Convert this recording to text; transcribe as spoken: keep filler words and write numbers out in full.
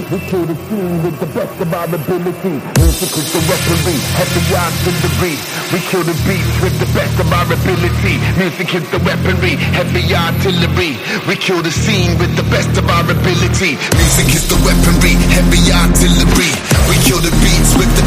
We kill the scene with the best of our ability. Music is the weaponry, heavy artillery. We kill the beats with the best of our ability. Music is the weaponry, heavy artillery. We kill the scene with the best of our ability. Music is the weaponry, heavy artillery. We kill the beats with the